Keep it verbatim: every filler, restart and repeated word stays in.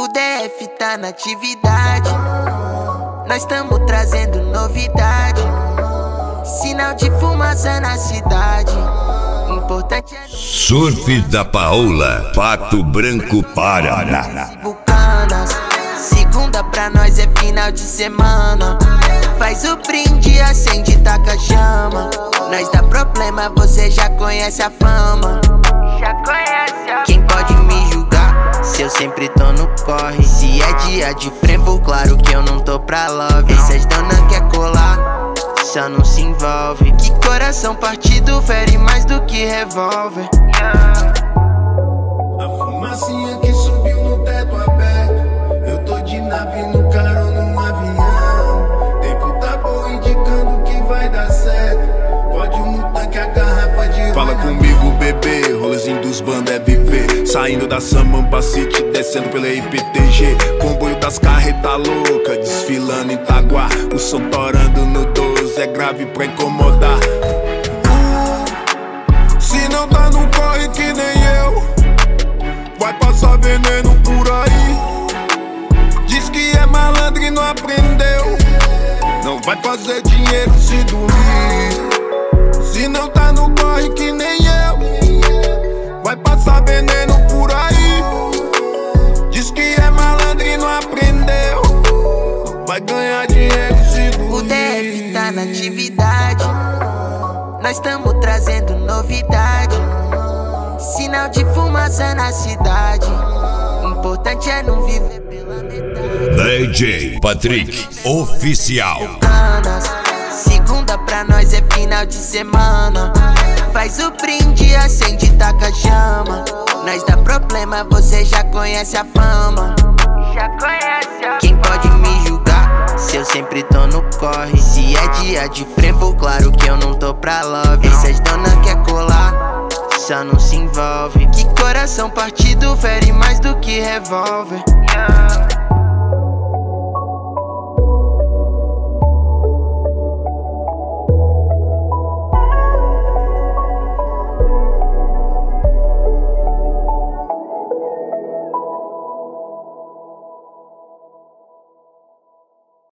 D F tá na atividade, nós tamo trazendo novidade. Sinal de fumaça na cidade, importante é... Surf da Paola, Pato Branco, Paraná. Bucanas, segunda pra nós é final de semana. Faz o brinde, acende, taca chama. Nós dá problema, você já conhece a fama. Já conhece a... Quem pode me julgar, se eu sempre tô no corre. Se é dia de frevo, claro que eu não tô pra love. Essas dona quer colar, só não se envolve. Que coração partido fere mais do que revólver. Yeah. A fumacinha que subiu no teto aberto. Eu tô de nave no carro num avião. Tempo tá bom indicando que vai dar certo. Pode no tanque a garrafa de... Fala comigo, bebê, rolezinho dos bandos é viver. Saindo da Samampa City, descendo pela I P T G. Comboio das carreta louca, desfilando em Itaguá. O som torando no doze, é grave pra incomodar. uh, Se não tá no corre que nem eu, vai passar veneno por aí. Diz que é malandro e não aprendeu. Não vai fazer dinheiro se dormir. Se não tá no corre que nem eu, vai passar veneno por aí. Diz que é malandro e não aprendeu. Vai ganhar dinheiro se dormir. O D F tá na atividade, nós tamo trazendo novidade. Sinal de fumaça na cidade, importante é não viver pela metade. D J Patrick Oficial. Bucanas, segunda pra nós é final de semana. Faz o brinde, acende, taca chama. Nós dá problema, você já conhece a fama. Já conhece a... Quem pode me julgar, se eu sempre tô no corre. Se é dia de frevo, claro que eu não tô pra love. Essas dona quer colar, só não se envolve. Que coração partido fere mais do que revólver. Yeah.